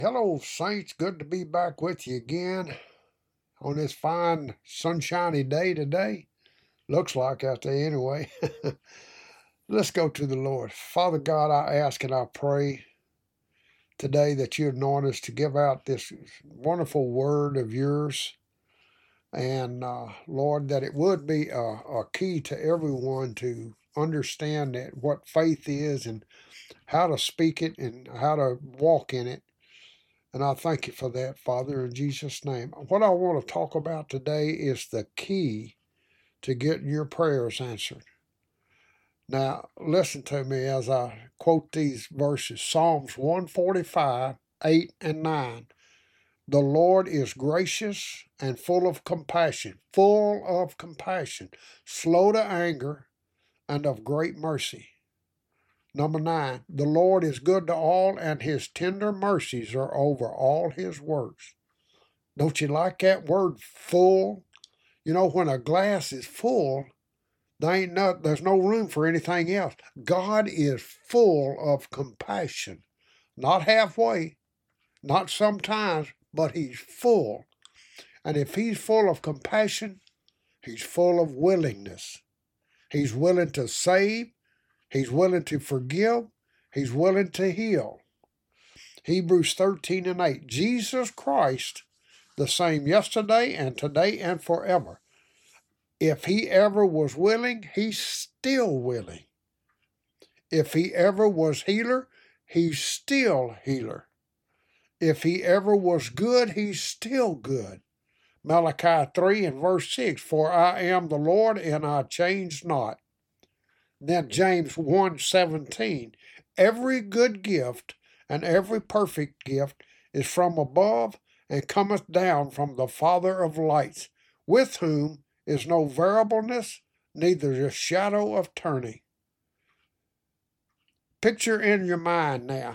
Hello, Saints. Good to be back with you again on this fine, sunshiny day today. Looks like out there anyway. Let's go to the Lord. Father God, I ask and I pray today that you anoint us to give out this wonderful word of yours. And Lord, that it would be a key to everyone to understand that what faith is and how to speak it and how to walk in it. And I thank you for that, Father, in Jesus' name. What I want to talk about today is the key to getting your prayers answered. Now, listen to me as I quote these verses. Psalms 145, 8 and 9. The Lord is gracious and full of compassion, slow to anger, and of great mercy. Number 9, the Lord is good to all, and his tender mercies are over all his works. Don't you like that word full? You know, when a glass is full, there's no room for anything else. God is full of compassion. Not halfway, not sometimes, but he's full. And if he's full of compassion, he's full of willingness. He's willing to save, he's willing to forgive, he's willing to heal. Hebrews 13 and 8. Jesus Christ, the same yesterday and today and forever. If he ever was willing, he's still willing. If he ever was healer, he's still healer. If he ever was good, he's still good. Malachi 3 and verse 6, for I am the Lord and I change not. Then James 1:17, every good gift and every perfect gift is from above and cometh down from the Father of lights, with whom is no variableness, neither the shadow of turning. Picture in your mind now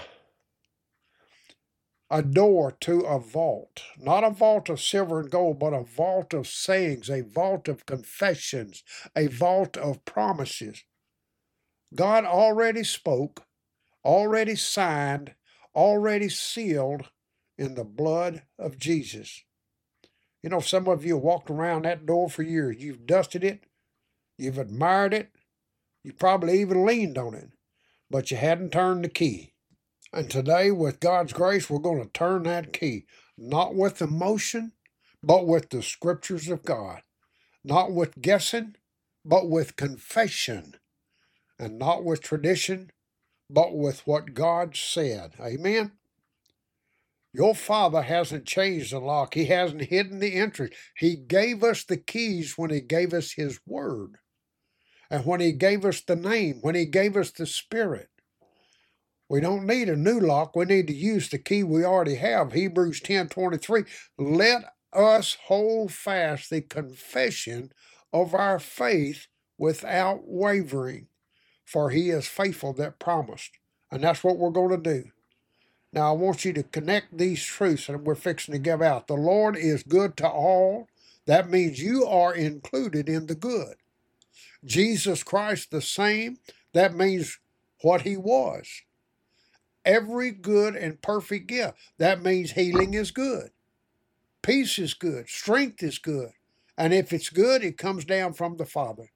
a door to a vault, not a vault of silver and gold, but a vault of sayings, a vault of confessions, a vault of promises. God already spoke, already signed, already sealed in the blood of Jesus. You know, some of you have walked around that door for years. You've dusted it, you've admired it, you probably even leaned on it, but you hadn't turned the key. And today, with God's grace, we're going to turn that key, not with emotion, but with the scriptures of God, not with guessing, but with confession, and not with tradition, but with what God said. Amen? Your Father hasn't changed the lock. He hasn't hidden the entry. He gave us the keys when he gave us his word. And when he gave us the name, when he gave us the Spirit. We don't need a new lock. We need to use the key we already have. Hebrews 10:23. Let us hold fast the confession of our faith without wavering, for he is faithful that promised. And that's what we're going to do. Now, I want you to connect these truths that we're fixing to give out. The Lord is good to all. That means you are included in the good. Jesus Christ the same. That means what he was. Every good and perfect gift. That means healing is good. Peace is good. Strength is good. And if it's good, it comes down from the Father.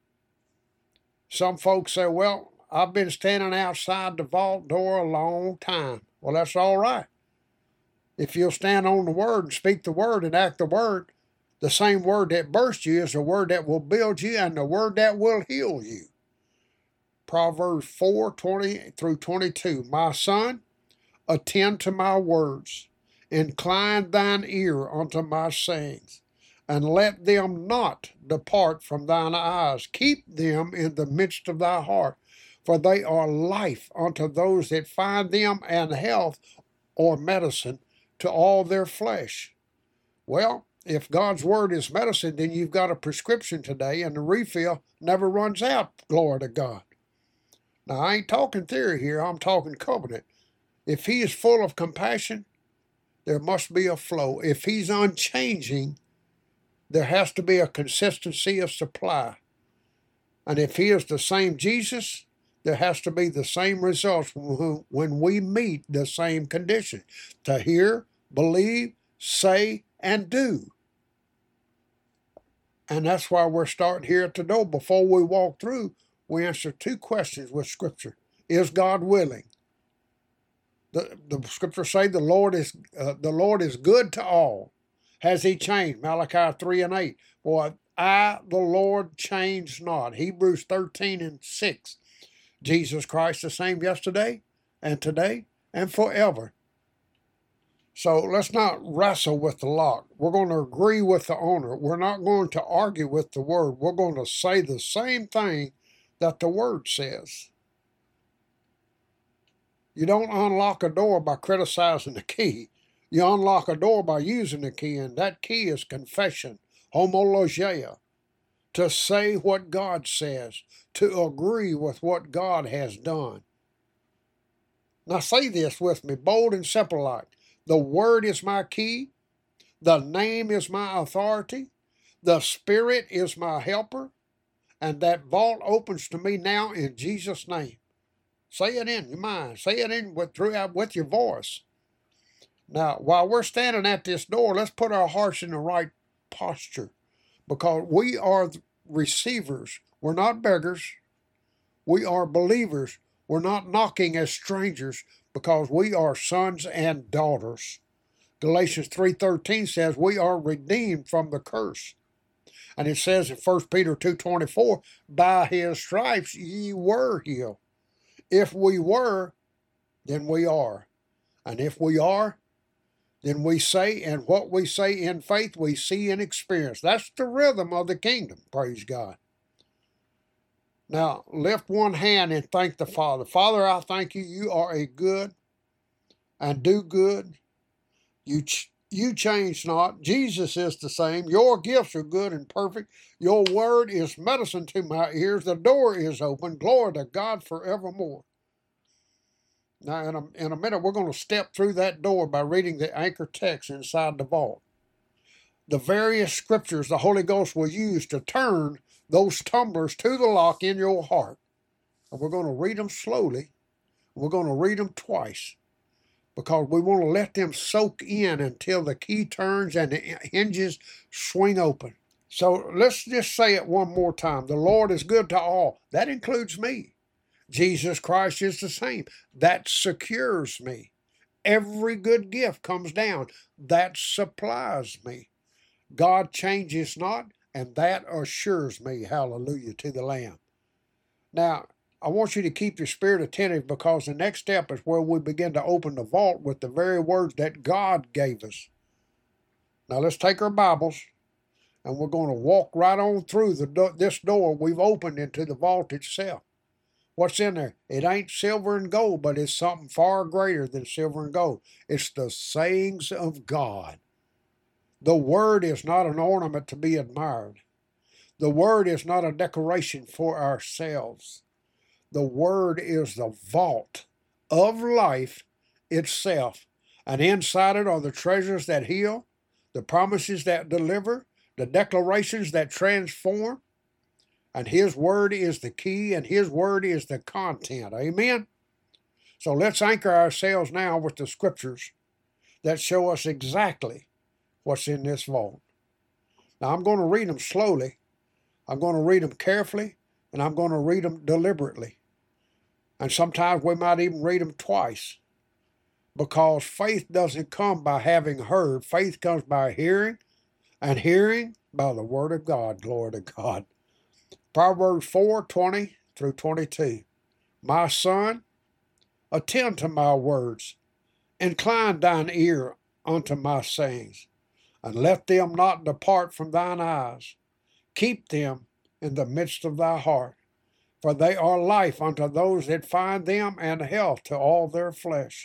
Some folks say, well, I've been standing outside the vault door a long time. Well, that's all right. If you'll stand on the word and speak the word and act the word, the same word that burst you is the word that will build you and the word that will heal you. Proverbs 4:20 through 22. My son, attend to my words, incline thine ear unto my sayings, and let them not depart from thine eyes. Keep them in the midst of thy heart, for they are life unto those that find them, and health or medicine to all their flesh. Well, if God's word is medicine, then you've got a prescription today, and the refill never runs out. Glory to God. Now, I ain't talking theory here, I'm talking covenant. If he is full of compassion, there must be a flow. If he's unchanging, there has to be a consistency of supply. And if he is the same Jesus, there has to be the same results when we meet the same condition: to hear, believe, say, and do. And that's why we're starting here at the door. Before we walk through, we answer two questions with Scripture. Is God willing? The Scriptures say the Lord is good to all. Has He changed? Malachi 3:8. For I, the Lord, change not. Hebrews 13:6. Jesus Christ the same yesterday and today and forever. So let's not wrestle with the lock. We're going to agree with the owner. We're not going to argue with the Word. We're going to say the same thing that the Word says. You don't unlock a door by criticizing the key. You unlock a door by using the key, and that key is confession, homologia, to say what God says, to agree with what God has done. Now say this with me, bold and simple like. The Word is my key. The name is my authority. The Spirit is my helper. And that vault opens to me now in Jesus' name. Say it in your mind. Say it in with your voice. Now, while we're standing at this door, let's put our hearts in the right posture, because we are receivers. We're not beggars. We are believers. We're not knocking as strangers, because we are sons and daughters. Galatians 3:13 says we are redeemed from the curse. And it says in 1 Peter 2:24, by His stripes ye were healed. If we were, then we are. And if we are, then we say, and what we say in faith, we see and experience. That's the rhythm of the kingdom, praise God. Now, lift one hand and thank the Father. Father, I thank you. You are a good and do good. You change not. Jesus is the same. Your gifts are good and perfect. Your word is medicine to my ears. The door is open. Glory to God forevermore. Now, in a minute, we're going to step through that door by reading the anchor text inside the vault. The various scriptures the Holy Ghost will use to turn those tumblers to the lock in your heart. And we're going to read them slowly. We're going to read them twice, because we want to let them soak in until the key turns and the hinges swing open. So let's just say it one more time. The Lord is good to all. That includes me. Jesus Christ is the same. That secures me. Every good gift comes down. That supplies me. God changes not, and that assures me. Hallelujah to the Lamb. Now, I want you to keep your spirit attentive, because the next step is where we begin to open the vault with the very words that God gave us. Now, let's take our Bibles, and we're going to walk right on through this door we've opened into the vault itself. What's in there? It ain't silver and gold, but it's something far greater than silver and gold. It's the sayings of God. The Word is not an ornament to be admired. The Word is not a decoration for ourselves. The Word is the vault of life itself. And inside it are the treasures that heal, the promises that deliver, the declarations that transform. And His Word is the key, and His Word is the content. Amen? So let's anchor ourselves now with the scriptures that show us exactly what's in this vault. Now, I'm going to read them slowly. I'm going to read them carefully, and I'm going to read them deliberately. And sometimes we might even read them twice, because faith doesn't come by having heard. Faith comes by hearing, and hearing by the Word of God. Glory to God. Proverbs 4:20 through 22. My son, attend to my words, incline thine ear unto my sayings, and let them not depart from thine eyes. Keep them in the midst of thy heart, for they are life unto those that find them, and health to all their flesh.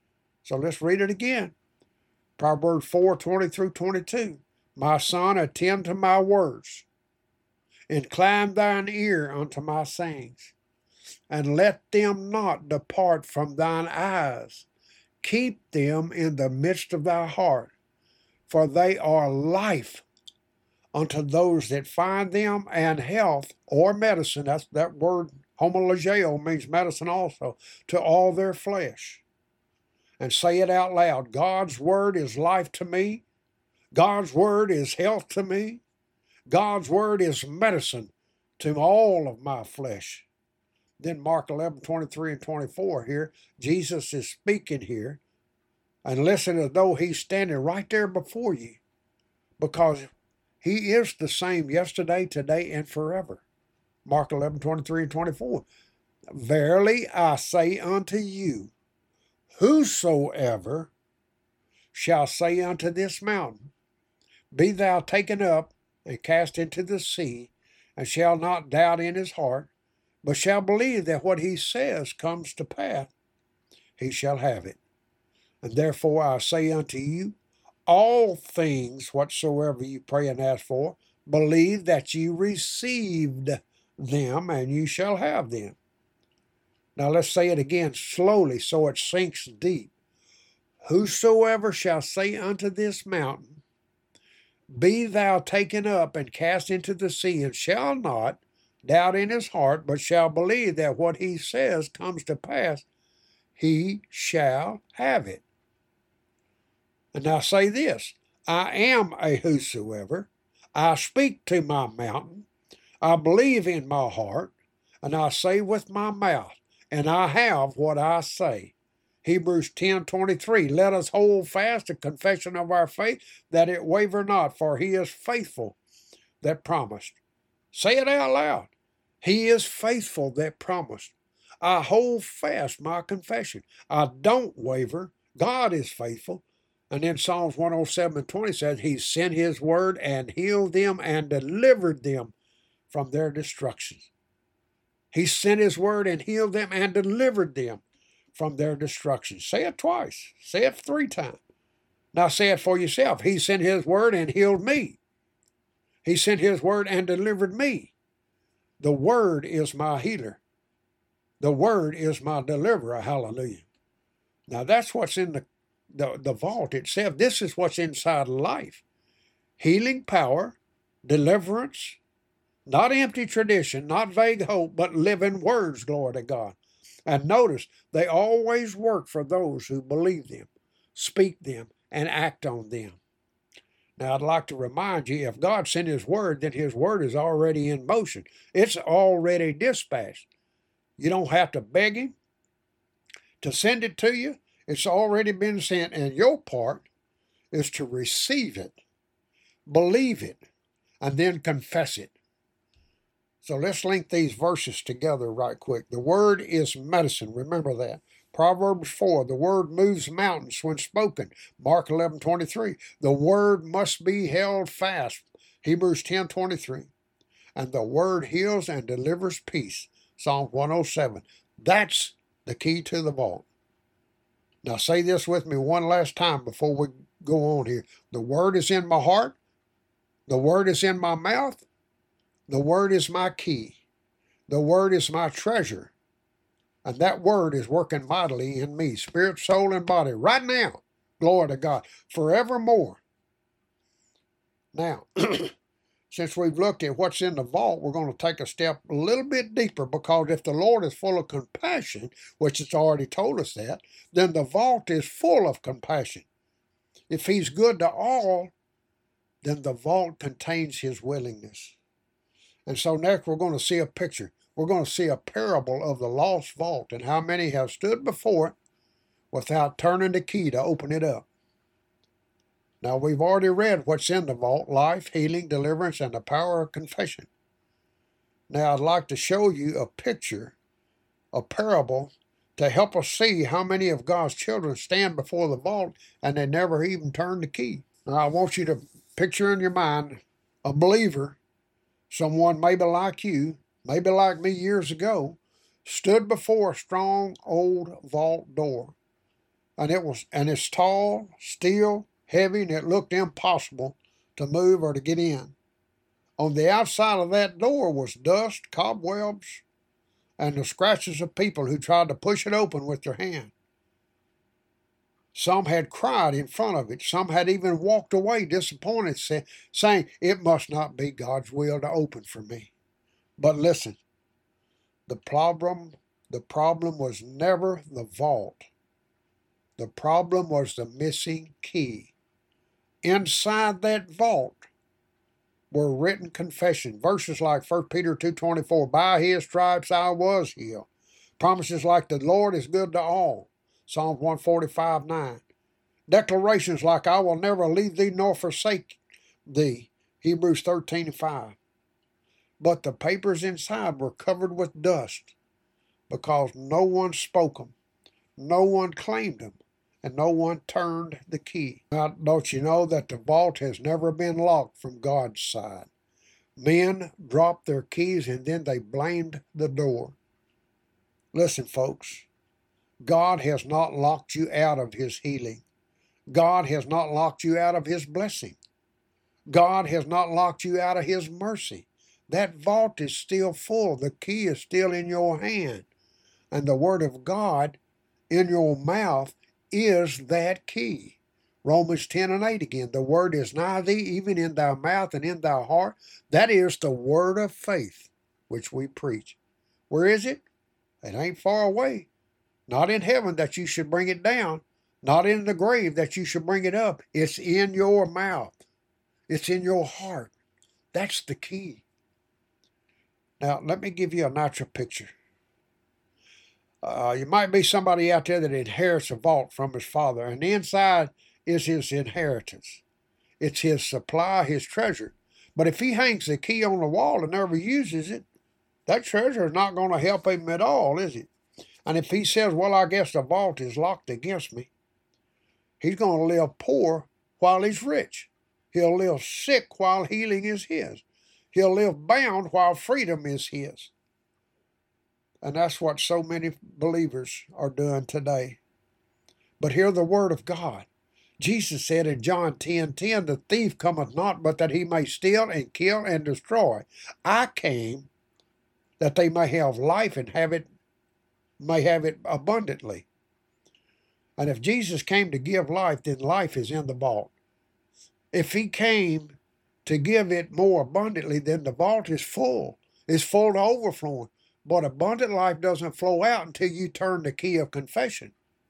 So let's read it again. Proverbs 4:20 through 22. My son, attend to my words. Incline thine ear unto my sayings, and let them not depart from thine eyes. Keep them in the midst of thy heart, for they are life unto those that find them, and health or medicine, that's that word Homologeo means medicine also, to all their flesh. And say it out loud. God's word is life to me. God's word is health to me. God's word is medicine to all of my flesh. Then Mark 11:23 and 24 here, Jesus is speaking here. And listen as though he's standing right there before you, because he is the same yesterday, today, and forever. Mark 11:23 and 24. Verily I say unto you, whosoever shall say unto this mountain, be thou taken up and cast into the sea, and shall not doubt in his heart, but shall believe that what he says comes to pass, he shall have it. And therefore I say unto you, all things whatsoever you pray and ask for, believe that you received them, and you shall have them. Now let's say it again slowly so it sinks deep. Whosoever shall say unto this mountain, be thou taken up and cast into the sea, and shall not doubt in his heart, but shall believe that what he says comes to pass, he shall have it. And now say this, I am a whosoever. I speak to my mountain. I believe in my heart, and I say with my mouth, and I have what I say. Hebrews 10:23, let us hold fast the confession of our faith, that it waver not, for he is faithful that promised. Say it out loud. He is faithful that promised. I hold fast my confession. I don't waver. God is faithful. And then Psalms 107:20 says, he sent his word and healed them and delivered them from their destructions. He sent his word and healed them and delivered them from their destruction. Say it twice. Say it 3 times. Now say it for yourself. He sent his word and healed me. He sent his word and delivered me. The word is my healer. The word is my deliverer. Hallelujah. Now that's what's in the vault itself. This is what's inside life. Healing power, deliverance, not empty tradition, not vague hope, but living words, glory to God. And notice, they always work for those who believe them, speak them, and act on them. Now, I'd like to remind you, if God sent his word, then his word is already in motion. It's already dispatched. You don't have to beg him to send it to you. It's already been sent, and your part is to receive it, believe it, and then confess it. So let's link these verses together right quick. The word is medicine. Remember that. Proverbs 4, the word moves mountains when spoken. Mark 11:23, the word must be held fast. Hebrews 10:23, and the word heals and delivers peace. Psalm 107. That's the key to the vault. Now say this with me one last time before we go on here. The word is in my heart. The word is in my mouth. The word is my key. The word is my treasure. And that word is working mightily in me, spirit, soul, and body, right now. Glory to God. Forevermore. Now, since we've looked at what's in the vault, we're going to take a step a little bit deeper, because if the Lord is full of compassion, which it's already told us that, then the vault is full of compassion. If he's good to all, then the vault contains his willingness. And so next we're going to see a picture. We're going to see a parable of the lost vault and how many have stood before it without turning the key to open it up. Now we've already read what's in the vault: life, healing, deliverance, and the power of confession. Now I'd like to show you a picture, a parable, to help us see how many of God's children stand before the vault and they never even turn the key. Now I want you to picture in your mind a believer, someone maybe like you, maybe like me years ago, stood before a strong old vault door. And it's tall, steel, heavy, and it looked impossible to move or to get in. On the outside of that door was dust, cobwebs, and the scratches of people who tried to push it open with their hand. Some had cried in front of it. Some had even walked away disappointed, saying, it must not be God's will to open for me. But listen, The problem was never the vault. The problem was the missing key. Inside that vault were written confession. Verses like 1 Peter 2:24, by his stripes I was healed. Promises like the Lord is good to all. Psalms 145:9. Declarations like I will never leave thee nor forsake thee. Hebrews 13:5. But the papers inside were covered with dust because no one spoke them, no one claimed them, and no one turned the key. Now, don't you know that the vault has never been locked from God's side? Men dropped their keys and then they blamed the door. Listen, folks, God has not locked you out of his healing. God has not locked you out of his blessing. God has not locked you out of his mercy. That vault is still full. The key is still in your hand. And the word of God in your mouth is that key. Romans 10:8 again. The word is nigh thee, even in thy mouth and in thy heart. That is the word of faith which we preach. Where is it? It ain't far away. Not in heaven that you should bring it down. Not in the grave that you should bring it up. It's in your mouth. It's in your heart. That's the key. Now, let me give you a natural picture. You might be somebody out there that inherits a vault from his father, and the inside is his inheritance. It's his supply, his treasure. But if he hangs the key on the wall and never uses it, that treasure is not going to help him at all, is it? And if he says, well, I guess the vault is locked against me, he's going to live poor while he's rich. He'll live sick while healing is his. He'll live bound while freedom is his. And that's what so many believers are doing today. But hear the word of God. Jesus said in John 10:10, the thief cometh not but that he may steal and kill and destroy. I came that they may have life and may have it abundantly. And if Jesus came to give life, then life is in the vault. If he came to give it more abundantly, then the vault is full. It's full to overflowing. But abundant life doesn't flow out until you turn the key of confession.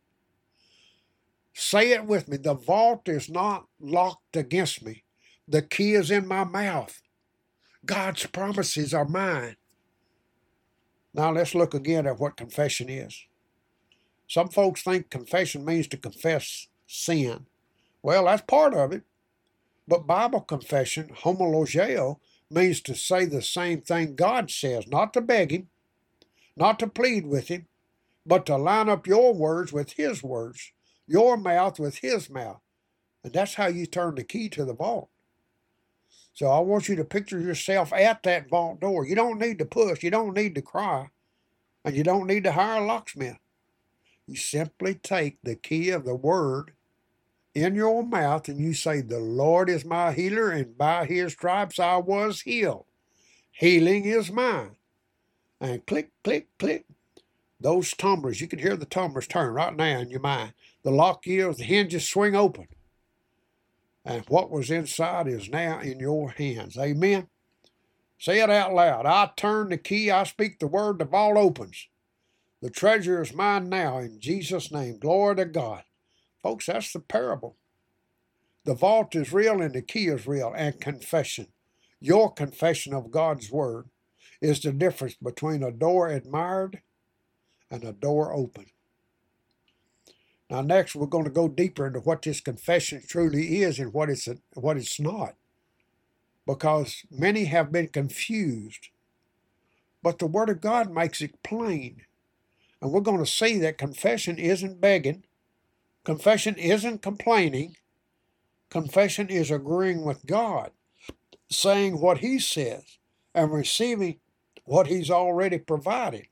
Say it with me. The vault is not locked against me. The key is in my mouth. God's promises are mine. Now let's look again at what confession is. Some folks think confession means to confess sin. Well, that's part of it. But Bible confession, homologeo, means to say the same thing God says, not to beg him, not to plead with him, but to line up your words with his words, your mouth with his mouth. And that's how you turn the key to the vault. So I want you to picture yourself at that vault door. You don't need to push, you don't need to cry, and you don't need to hire a locksmith. You simply take the key of the word in your mouth and you say, the Lord is my healer, and by his stripes I was healed. Healing is mine. And click, click, click. Those tumblers, you can hear the tumblers turn right now in your mind. The lock gears, the hinges swing open. And what was inside is now in your hands. Amen? Say it out loud. I turn the key, I speak the word, the vault opens. The treasure is mine now in Jesus' name. Glory to God. Folks, that's the parable. The vault is real and the key is real. And confession. Your confession of God's word is the difference between a door admired and a door open. Now next we're going to go deeper into what this confession truly is and what it's not. Because many have been confused. But the Word of God makes it plain. And we're going to see that confession isn't begging. Confession isn't complaining. Confession is agreeing with God, saying what he says, and receiving what he's already provided.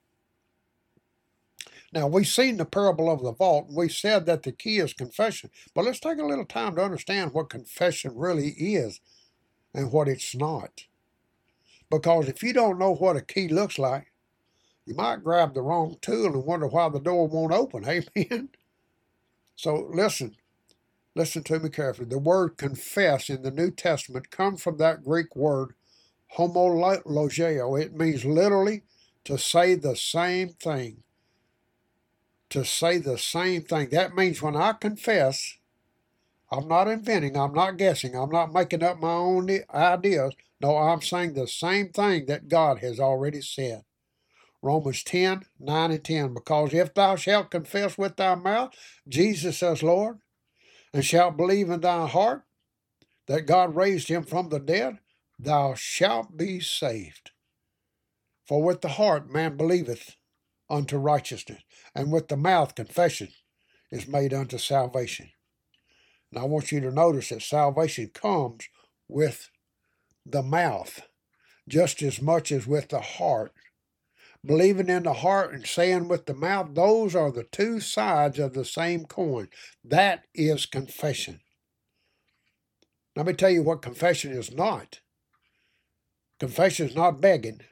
Now, we've seen the parable of the vault, and we said that the key is confession. But let's take a little time to understand what confession really is and what it's not. Because if you don't know what a key looks like, you might grab the wrong tool and wonder why the door won't open. Amen? So listen to me carefully. The word confess in the New Testament comes from that Greek word homologeo. It means literally to say the same thing. To say the same thing. That means when I confess, I'm not inventing, I'm not guessing, I'm not making up my own ideas. No, I'm saying the same thing that God has already said. Romans 10, 9 and 10. Because if thou shalt confess with thy mouth Jesus as Lord, and shalt believe in thy heart that God raised him from the dead, thou shalt be saved. For with the heart man believeth unto righteousness, and with the mouth confession is made unto salvation. And I want you to notice that salvation comes with the mouth just as much as with the heart. Believing in the heart and saying with the mouth, those are the two sides of the same coin. That is confession. Let me tell you what confession is not. Confession is not begging.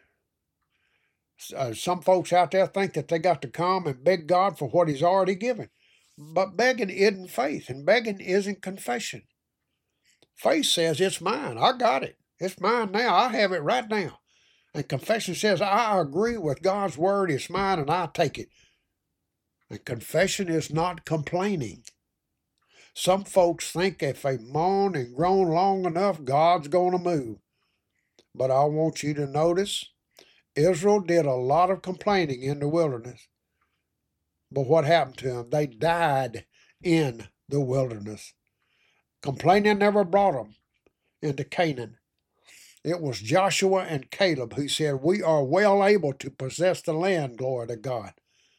Some folks out there think that they got to come and beg God for what he's already given. But begging isn't faith, and begging isn't confession. Faith says, it's mine. I got it. It's mine now. I have it right now. And confession says, I agree with God's word. It's mine, and I take it. And confession is not complaining. Some folks think if they moan and groan long enough, God's going to move. But I want you to notice, Israel did a lot of complaining in the wilderness. But what happened to them? They died in the wilderness. Complaining never brought them into Canaan. It was Joshua and Caleb who said, we are well able to possess the land, glory to God.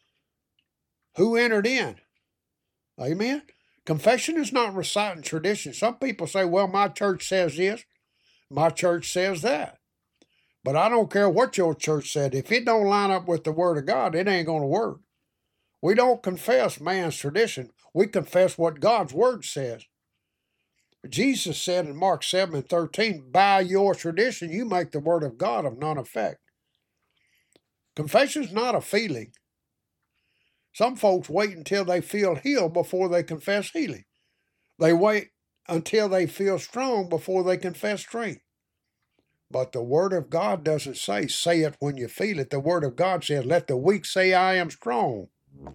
Who entered in? Amen? Confession is not reciting tradition. Some people say, well, my church says this, my church says that. But I don't care what your church said. If it don't line up with the Word of God, it ain't going to work. We don't confess man's tradition. We confess what God's Word says. Jesus said in Mark 7 and 13, by your tradition, you make the Word of God of none effect. Confession is not a feeling. Some folks wait until they feel healed before they confess healing. They wait until they feel strong before they confess strength. But the Word of God doesn't say it when you feel it. The Word of God says, let the weak say, I am strong.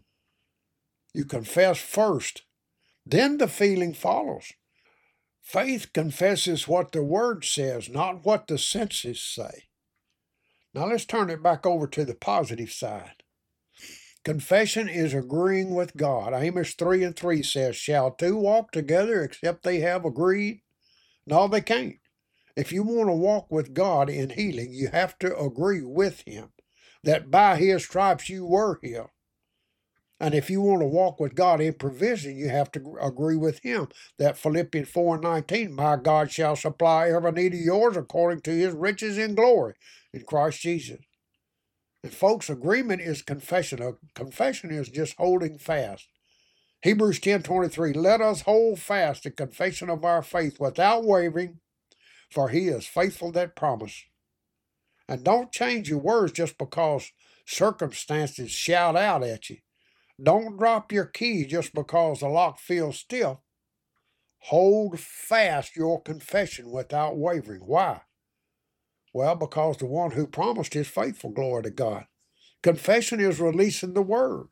You confess first, then the feeling follows. Faith confesses what the Word says, not what the senses say. Now let's turn it back over to the positive side. Confession is agreeing with God. Amos 3 and 3 says, shall two walk together except they have agreed? No, they can't. If you want to walk with God in healing, you have to agree with him that by his stripes you were healed. And if you want to walk with God in provision, you have to agree with him that Philippians 4 and 19, my God shall supply every need of yours according to his riches in glory in Christ Jesus. And folks, agreement is confession. Confession is just holding fast. Hebrews 10:23, let us hold fast the confession of our faith without wavering, for he is faithful that promised. And don't change your words just because circumstances shout out at you. Don't drop your key just because the lock feels stiff. Hold fast your confession without wavering. Why? Well, because the one who promised is faithful, glory to God. Confession is releasing the word.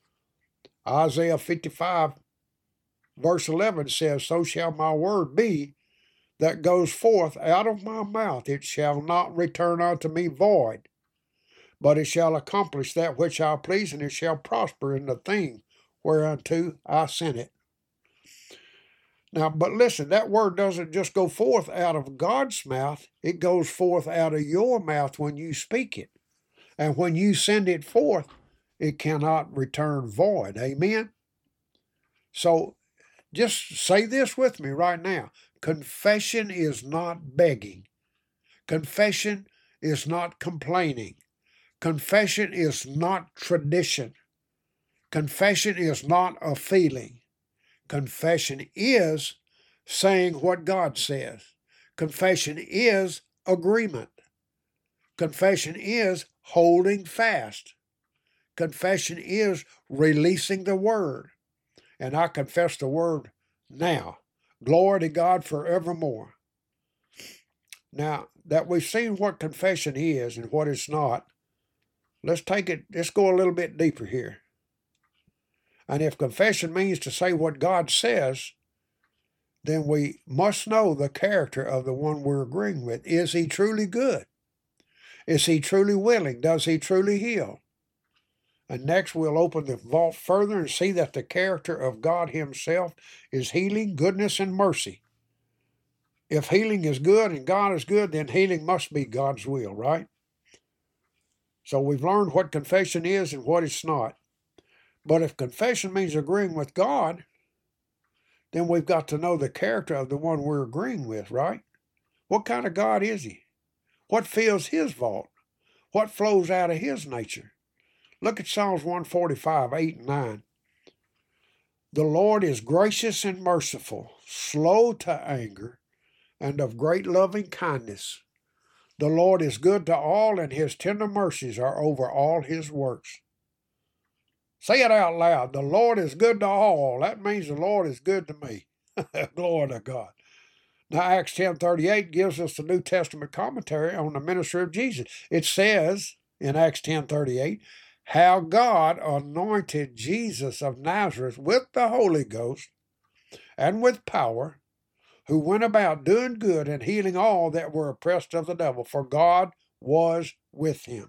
Isaiah 55 verse 11 says, so shall my word be that goes forth out of my mouth. It shall not return unto me void, but it shall accomplish that which I please, and it shall prosper in the thing whereunto I sent it. Now, but listen, that word doesn't just go forth out of God's mouth. It goes forth out of your mouth when you speak it. And when you send it forth, it cannot return void. Amen? So just say this with me right now. Confession is not begging. Confession is not complaining. Confession is not tradition. Confession is not a feeling. Confession is saying what God says. Confession is agreement. Confession is holding fast. Confession is releasing the word. And I confess the word now. Glory to God forevermore. Now, that we've seen what confession is and what it's not, let's go a little bit deeper here. And if confession means to say what God says, then we must know the character of the one we're agreeing with. Is he truly good? Is he truly willing? Does he truly heal? And next we'll open the vault further and see that the character of God himself is healing, goodness, and mercy. If healing is good and God is good, then healing must be God's will, right? So we've learned what confession is and what it's not. But if confession means agreeing with God, then we've got to know the character of the one we're agreeing with, right? What kind of God is he? What fills his vault? What flows out of his nature? Look at Psalms 145, 8 and 9. The Lord is gracious and merciful, slow to anger, and of great loving kindness. The Lord is good to all, and his tender mercies are over all his works. Say it out loud. The Lord is good to all. That means the Lord is good to me. Glory to God. Now, Acts 10:38 gives us the New Testament commentary on the ministry of Jesus. It says in Acts 10:38, how God anointed Jesus of Nazareth with the Holy Ghost and with power, who went about doing good and healing all that were oppressed of the devil, for God was with him.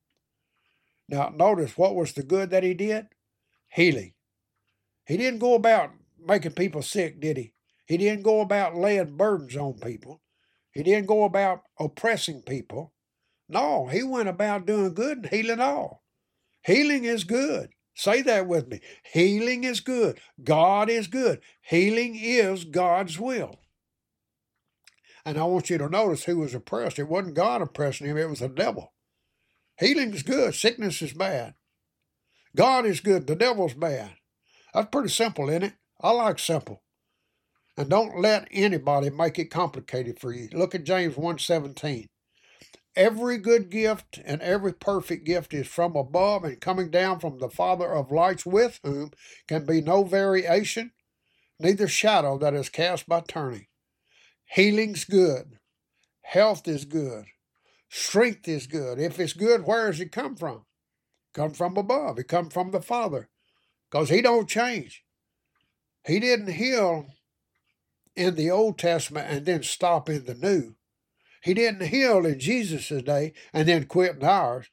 Now, notice what was the good that he did? Healing. He didn't go about making people sick, did he? He didn't go about laying burdens on people. He didn't go about oppressing people. No, he went about doing good and healing all. Healing is good. Say that with me. Healing is good. God is good. Healing is God's will. And I want you to notice who was oppressed. It wasn't God oppressing him, it was the devil. Healing is good. Sickness is bad. God is good. The devil's bad. That's pretty simple, isn't it? I like simple. And don't let anybody make it complicated for you. Look at James 1:17. Every good gift and every perfect gift is from above and coming down from the Father of lights, with whom can be no variation, neither shadow that is cast by turning. Healing's good. Health is good. Strength is good. If it's good, where does it come from? It comes from above. It comes from the Father, because he don't change. He didn't heal in the Old Testament and then stop in the New. He didn't heal in Jesus' day and then quit in ours.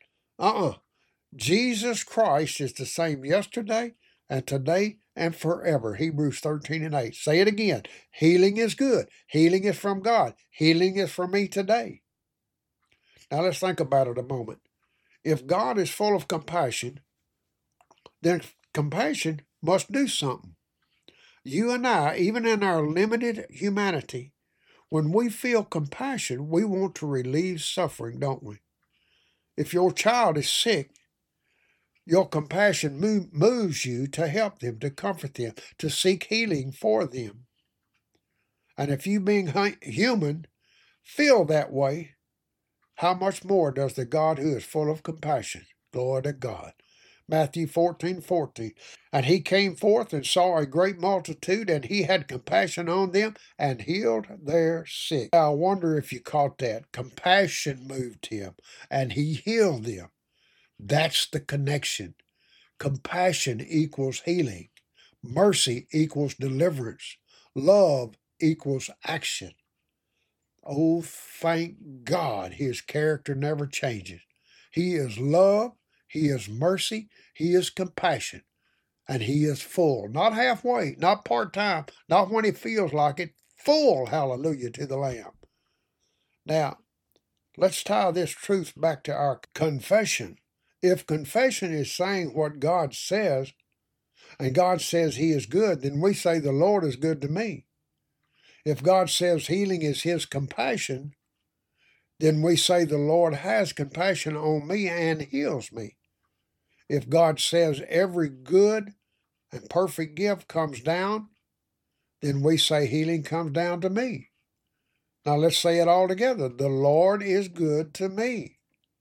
Jesus Christ is the same yesterday and today and forever. Hebrews 13:8. Say it again. Healing is good. Healing is from God. Healing is for me today. Now let's think about it a moment. If God is full of compassion, then compassion must do something. You and I, even in our limited humanity, when we feel compassion, we want to relieve suffering, don't we? If your child is sick, your compassion moves you to help them, to comfort them, to seek healing for them. And if you, being human, feel that way, how much more does the God who is full of compassion? Glory to God. Matthew 14:14. And he came forth and saw a great multitude, and he had compassion on them and healed their sick. I wonder if you caught that. Compassion moved him and he healed them. That's the connection. Compassion equals healing. Mercy equals deliverance. Love equals action. Oh, thank God his character never changes. He is love. He is mercy, he is compassion, and he is full. Not halfway, not part-time, not when he feels like it. Full, hallelujah, to the Lamb. Now, let's tie this truth back to our confession. If confession is saying what God says, and God says he is good, then we say the Lord is good to me. If God says healing is his compassion, then we say the Lord has compassion on me and heals me. If God says every good and perfect gift comes down, then we say healing comes down to me. Now let's say it all together. The Lord is good to me.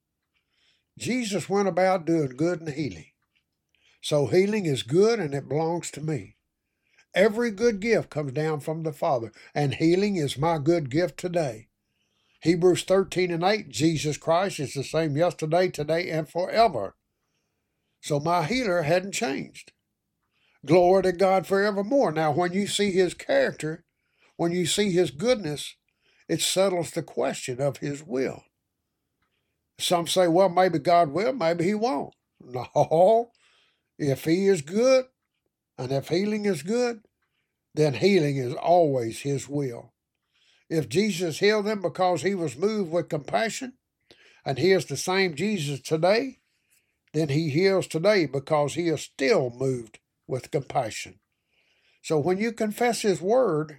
Jesus went about doing good and healing. So healing is good and it belongs to me. Every good gift comes down from the Father, and healing is my good gift today. Hebrews 13:8, Jesus Christ is the same yesterday, today, and forever. So my healer hadn't changed. Glory to God forevermore. Now, when you see his character, when you see his goodness, it settles the question of his will. Some say, well, maybe God will, maybe he won't. No, if he is good, and if healing is good, then healing is always his will. If Jesus healed them because he was moved with compassion, and he is the same Jesus today, then he heals today because he is still moved with compassion. So when you confess his word,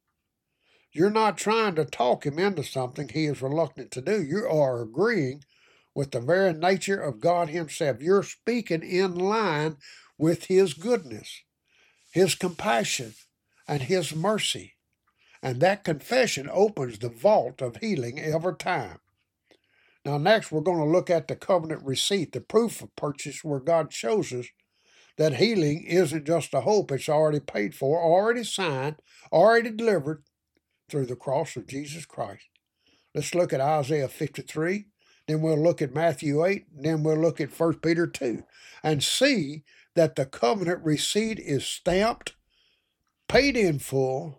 you're not trying to talk him into something he is reluctant to do. You are agreeing with the very nature of God himself. You're speaking in line with his goodness, his compassion, and his mercy. And that confession opens the vault of healing every time. Now, next, we're going to look at the covenant receipt, the proof of purchase, where God shows us that healing isn't just a hope. It's already paid for, already signed, already delivered through the cross of Jesus Christ. Let's look at Isaiah 53, then we'll look at Matthew 8, and then we'll look at 1 Peter 2, and see that the covenant receipt is stamped, paid in full.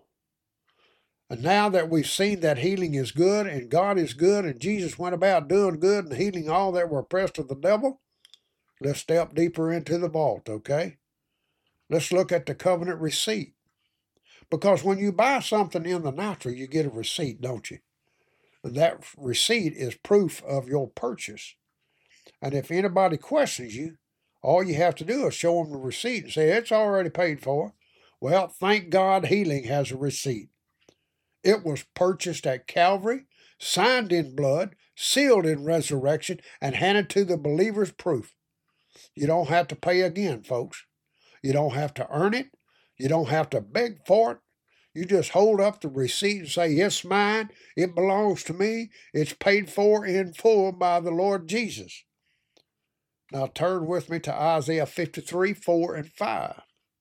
And now that we've seen that healing is good and God is good and Jesus went about doing good and healing all that were oppressed of the devil, let's step deeper into the vault, okay? Let's look at the covenant receipt. Because when you buy something in the natural, you get a receipt, don't you? And that receipt is proof of your purchase. And if anybody questions you, all you have to do is show them the receipt and say, it's already paid for. Well, thank God healing has a receipt. It was purchased at Calvary, signed in blood, sealed in resurrection, and handed to the believer's proof. You don't have to pay again, folks. You don't have to earn it. You don't have to beg for it. You just hold up the receipt and say, it's mine, it belongs to me, it's paid for in full by the Lord Jesus. Now turn with me to Isaiah 53, 4 and 5.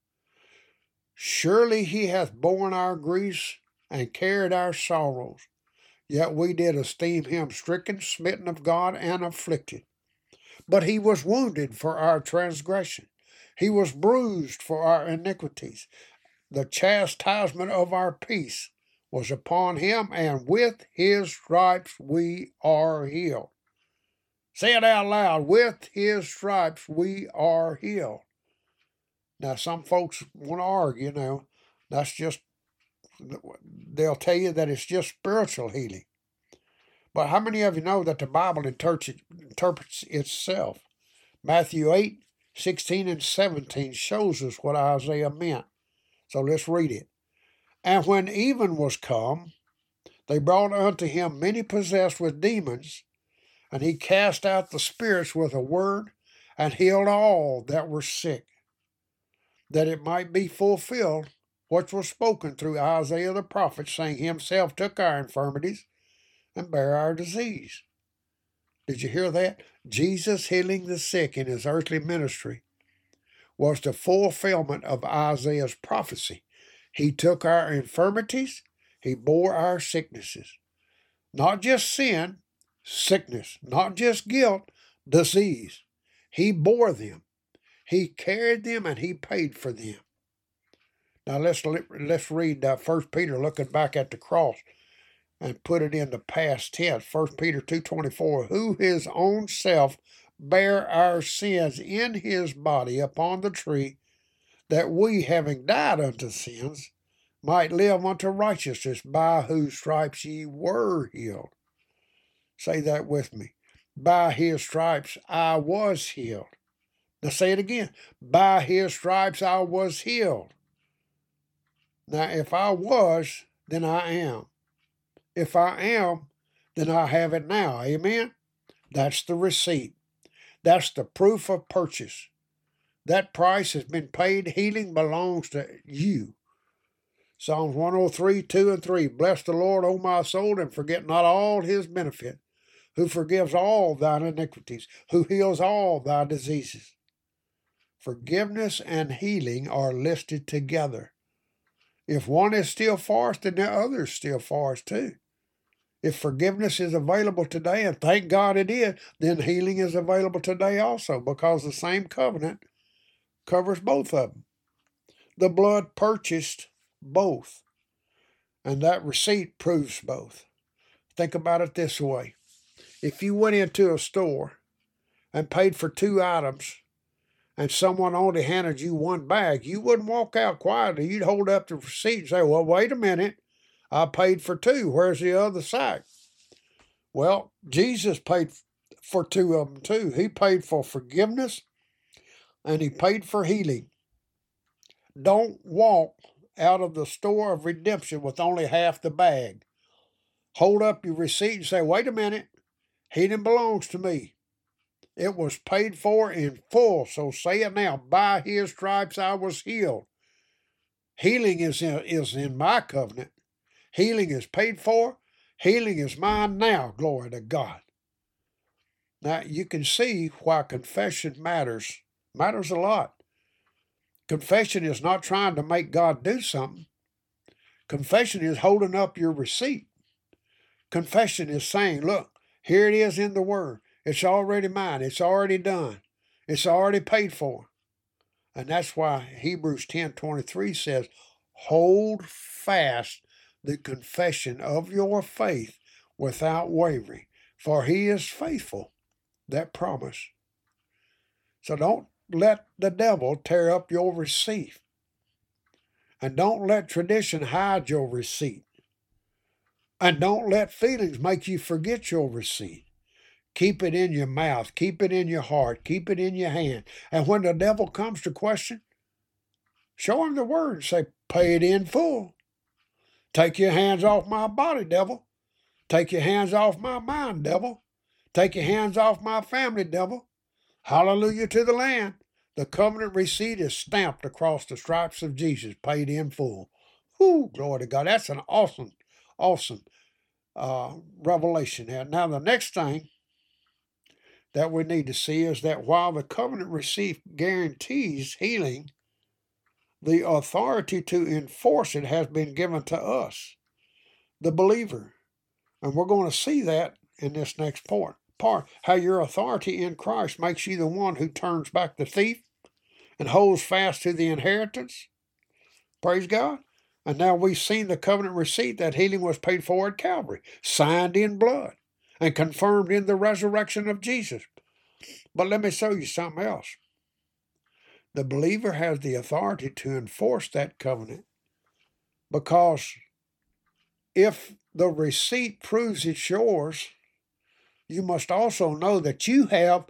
Surely he hath borne our griefs and carried our sorrows, yet we did esteem him stricken, smitten of God, and afflicted. But he was wounded for our transgression. He was bruised for our iniquities. The chastisement of our peace was upon him, and with his stripes we are healed. Say it out loud. With his stripes we are healed. Now, some folks want to argue, that's just, they'll tell you that it's just spiritual healing. But how many of you know that the Bible interprets itself? Matthew 8, 16 and 17 shows us what Isaiah meant. So let's read it. And when even was come, they brought unto him many possessed with demons, and he cast out the spirits with a word, and healed all that were sick, that it might be fulfilled which was spoken through Isaiah the prophet, saying, himself took our infirmities and bare our disease. Did you hear that? Jesus healing the sick in his earthly ministry was the fulfillment of Isaiah's prophecy. He took our infirmities, he bore our sicknesses. Not just sin, sickness. Not just guilt, disease. He bore them. He carried them and he paid for them. Now let's read 1 Peter, looking back at the cross and put it into past tense. 1 Peter 2:24, who his own self bare our sins in his body upon the tree, that we, having died unto sins, might live unto righteousness, by whose stripes ye were healed. Say that with me. By his stripes I was healed. Now say it again. By his stripes I was healed. Now if I was, then I am. If I am, then I have it now. Amen? That's the receipt. That's the proof of purchase. That price has been paid. Healing belongs to you. Psalms 103, 2 and 3. Bless the Lord, O my soul, and forget not all his benefit, who forgives all thine iniquities, who heals all thy diseases. Forgiveness and healing are listed together. If one is still for us, then the other is still for us too. If forgiveness is available today, and thank God it is, then healing is available today also, because the same covenant covers both of them. The blood purchased both, and that receipt proves both. Think about it this way. If you went into a store and paid for 2 items, and someone only handed you 1 bag, you wouldn't walk out quietly. You'd hold up the receipt and say, well, wait a minute. I paid for 2. Where's the other sack? Well, Jesus paid for 2 of them too. He paid for forgiveness and he paid for healing. Don't walk out of the store of redemption with only half the bag. Hold up your receipt and say, wait a minute. Healing belongs to me. It was paid for in full. So say it now. By his stripes I was healed. Healing is in my covenant. Healing is paid for. Healing is mine now. Glory to God. Now you can see why confession matters. Matters a lot. Confession is not trying to make God do something. Confession is holding up your receipt. Confession is saying, look, here it is in the Word. It's already mine. It's already done. It's already paid for. And that's why Hebrews 10:23 says, hold fast the confession of your faith without wavering, for he is faithful that promise. So don't let the devil tear up your receipt. And don't let tradition hide your receipt. And don't let feelings make you forget your receipt. Keep it in your mouth. Keep it in your heart. Keep it in your hand. And when the devil comes to question, show him the Word and say, pay it in full. Take your hands off my body, devil. Take your hands off my mind, devil. Take your hands off my family, devil. Hallelujah to the Lamb. The covenant receipt is stamped across the stripes of Jesus, paid in full. Whoo, glory to God. That's an awesome revelation there. Now, the next thing that we need to see is that while the covenant receipt guarantees healing, the authority to enforce it has been given to us, the believer. And we're going to see that in this next part, how your authority in Christ makes you the one who turns back the thief and holds fast to the inheritance. Praise God. And now we've seen the covenant receipt that healing was paid for at Calvary, signed in blood, and confirmed in the resurrection of Jesus. But let me show you something else. The believer has the authority to enforce that covenant, because if the receipt proves it's yours, you must also know that you have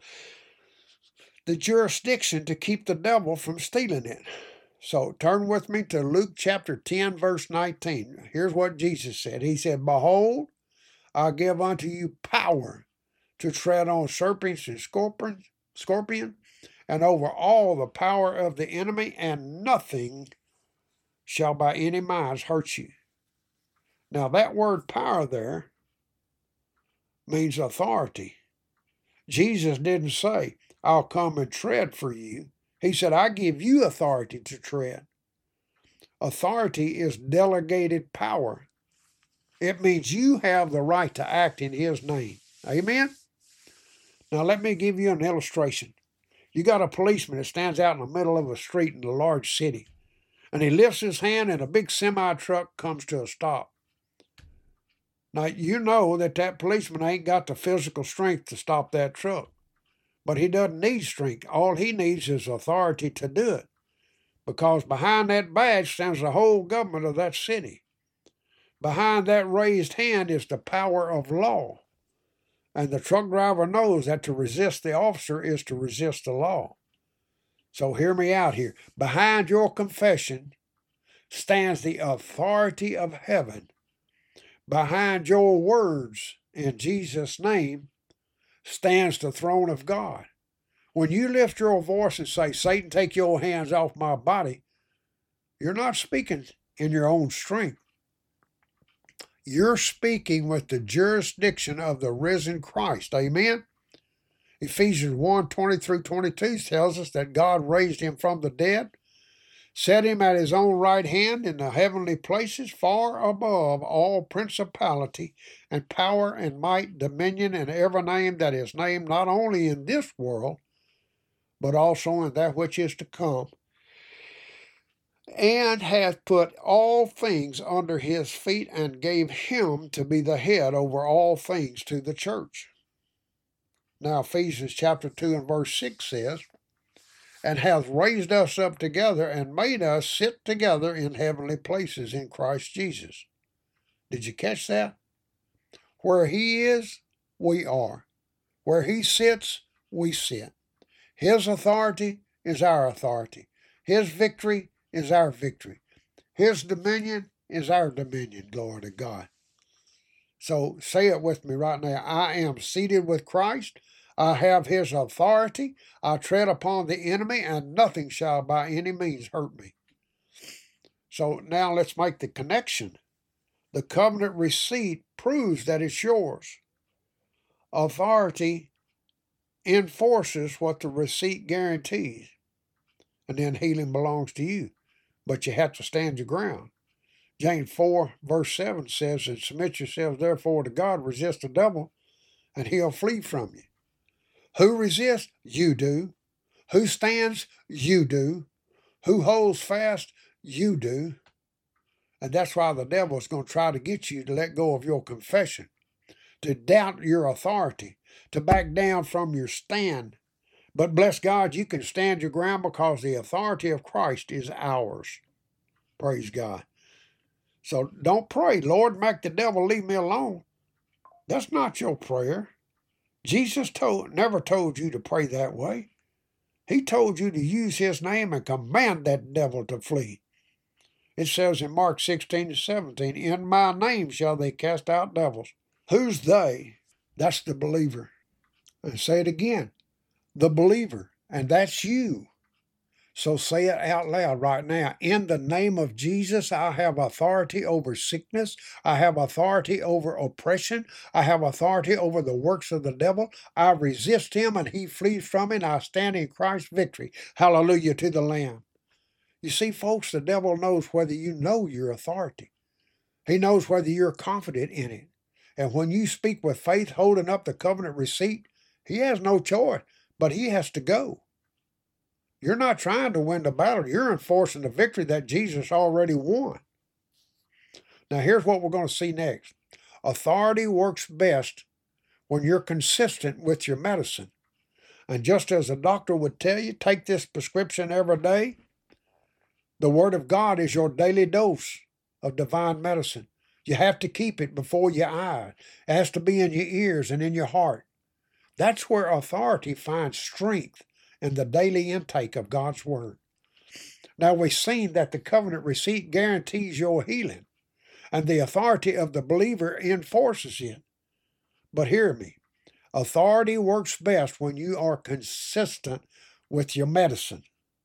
the jurisdiction to keep the devil from stealing it. So turn with me to Luke chapter 10, verse 19. Here's what Jesus said. He said, behold, I give unto you power to tread on serpents and scorpions, and over all the power of the enemy, and nothing shall by any means hurt you. Now that word power there means authority. Jesus didn't say, I'll come and tread for you. He said, I give you authority to tread. Authority is delegated power. It means you have the right to act in his name. Amen? Now let me give you an illustration. You got a policeman that stands out in the middle of a street in a large city, and he lifts his hand and a big semi-truck comes to a stop. Now, you know that policeman ain't got the physical strength to stop that truck, but he doesn't need strength. All he needs is authority to do it, because behind that badge stands the whole government of that city. Behind that raised hand is the power of law. And the truck driver knows that to resist the officer is to resist the law. So hear me out here. Behind your confession stands the authority of heaven. Behind your words in Jesus' name stands the throne of God. When you lift your voice and say, Satan, take your hands off my body, you're not speaking in your own strength. You're speaking with the jurisdiction of the risen Christ. Amen? Ephesians 1:20-22 tells us that God raised him from the dead, set him at his own right hand in the heavenly places, far above all principality and power and might, dominion, and every name that is named, not only in this world, but also in that which is to come, and hath put all things under his feet, and gave him to be the head over all things to the church. Now Ephesians chapter 2 and verse 6 says, and hath raised us up together and made us sit together in heavenly places in Christ Jesus. Did you catch that? Where he is, we are. Where he sits, we sit. His authority is our authority. His victory is our victory. His dominion is our dominion, glory to God. So say it with me right now. I am seated with Christ. I have his authority. I tread upon the enemy, and nothing shall by any means hurt me. So now let's make the connection. The covenant receipt proves that it's yours. Authority enforces what the receipt guarantees. And then healing belongs to you. But you have to stand your ground. James 4 verse 7 says, and submit yourselves therefore to God, resist the devil, and he'll flee from you. Who resists? You do. Who stands? You do. Who holds fast? You do. And that's why the devil is going to try to get you to let go of your confession, to doubt your authority, to back down from your stand. But bless God, you can stand your ground because the authority of Christ is ours. Praise God. So don't pray, Lord, make the devil leave me alone. That's not your prayer. Jesus never told you to pray that way. He told you to use his name and command that devil to flee. It says in Mark 16-17, in my name shall they cast out devils. Who's they? That's the believer. And say it again, the believer, and that's you. So say it out loud right now. In the name of Jesus, I have authority over sickness. I have authority over oppression. I have authority over the works of the devil. I resist him and he flees from me, and I stand in Christ's victory. Hallelujah to the Lamb. You see, folks, the devil knows whether you know your authority. He knows whether you're confident in it. And when you speak with faith, holding up the covenant receipt, he has no choice, but he has to go. You're not trying to win the battle. You're enforcing the victory that Jesus already won. Now, here's what we're going to see next. Authority works best when you're consistent with your medicine. And just as a doctor would tell you, take this prescription every day. The Word of God is your daily dose of divine medicine. You have to keep it before your eyes. It has to be in your ears and in your heart. That's where authority finds strength, in the daily intake of God's Word. Now we've seen that the covenant receipt guarantees your healing, and the authority of the believer enforces it. But hear me, authority works best when you are consistent with your medicine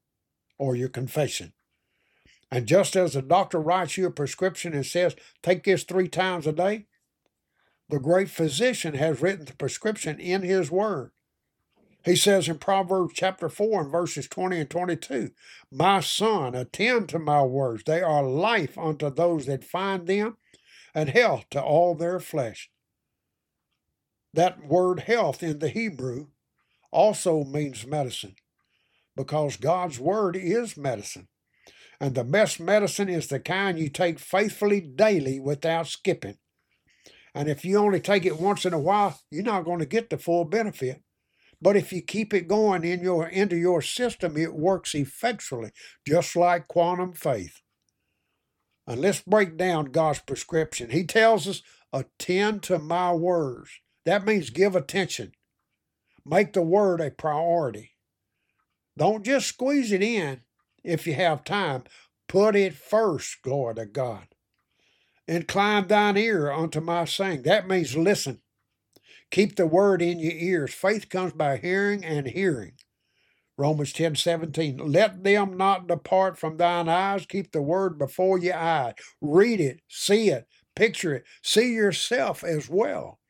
or your confession. And just as the doctor writes you a prescription and says, take this 3 times a day, the great physician has written the prescription in his Word. He says in Proverbs chapter 4 and verses 20 and 22, my son, attend to my words. They are life unto those that find them, and health to all their flesh. That word health in the Hebrew also means medicine, because God's Word is medicine. And the best medicine is the kind you take faithfully daily without skipping. And if you only take it once in a while, you're not going to get the full benefit. But if you keep it going into your system, it works effectually, just like quantum faith. And let's break down God's prescription. He tells us, attend to my words. That means give attention. Make the Word a priority. Don't just squeeze it in if you have time. Put it first, glory to God. Incline thine ear unto my saying. That means listen. Keep the Word in your ears. Faith comes by hearing, and hearing. Romans 10:17. Let them not depart from thine eyes. Keep the Word before your eye. Read it, see it, picture it. See yourself as well.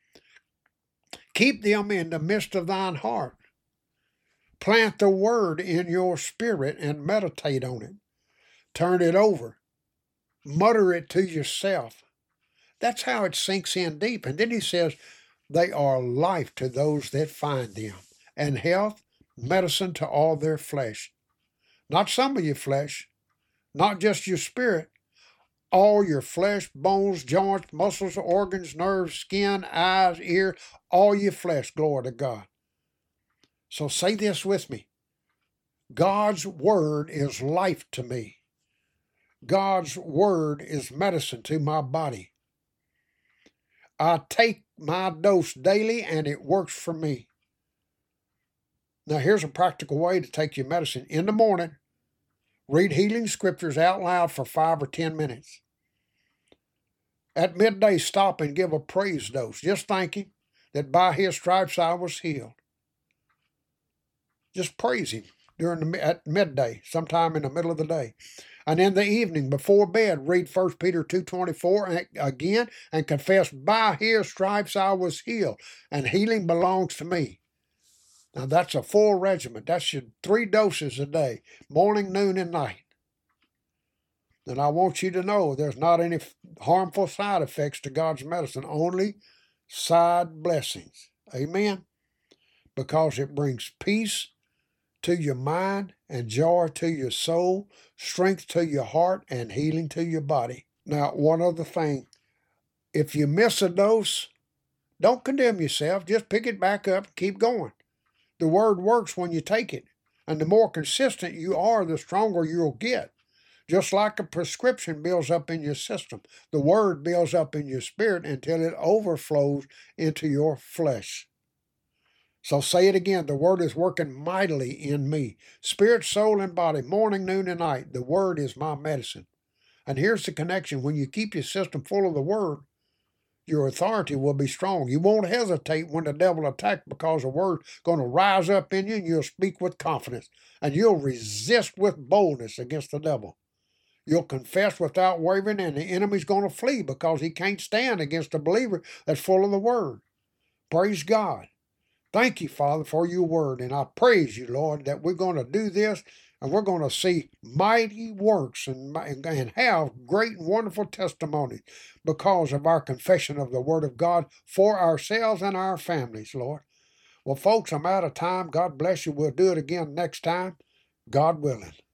Keep them in the midst of thine heart. Plant the Word in your spirit and meditate on it. Turn it over. Mutter it to yourself. That's how it sinks in deep. And then he says, they are life to those that find them, and health, medicine to all their flesh. Not some of your flesh, not just your spirit, all your flesh, bones, joints, muscles, organs, nerves, skin, eyes, ear, all your flesh, glory to God. So say this with me. God's word is life to me. God's word is medicine to my body. I take my dose daily and it works for me. Now here's a practical way to take your medicine. In the morning, read healing scriptures out loud for 5 or 10 minutes. At midday, stop and give a praise dose, just thanking that by his stripes I was healed. Just praise him at midday, sometime in the middle of the day. And in the evening, before bed, read 1 Peter 2:24 again and confess, by his stripes I was healed, and healing belongs to me. Now that's a full regimen. That's your 3 doses a day, morning, noon, and night. And I want you to know there's not any harmful side effects to God's medicine, only side blessings. Amen? Because it brings peace to your mind and joy to your soul, strength to your heart, and healing to your body. Now, one other thing. If you miss a dose, don't condemn yourself. Just pick it back up and keep going. The word works when you take it. And the more consistent you are, the stronger you'll get. Just like a prescription builds up in your system, the word builds up in your spirit until it overflows into your flesh. So say it again. The word is working mightily in me. Spirit, soul, and body, morning, noon, and night. The word is my medicine. And here's the connection. When you keep your system full of the word, your authority will be strong. You won't hesitate when the devil attacks, because the word's going to rise up in you and you'll speak with confidence. And you'll resist with boldness against the devil. You'll confess without wavering, and the enemy's going to flee because he can't stand against a believer that's full of the word. Praise God. Thank you, Father, for your word. And I praise you, Lord, that we're going to do this and we're going to see mighty works and have great and wonderful testimonies because of our confession of the word of God for ourselves and our families, Lord. Well, folks, I'm out of time. God bless you. We'll do it again next time, God willing.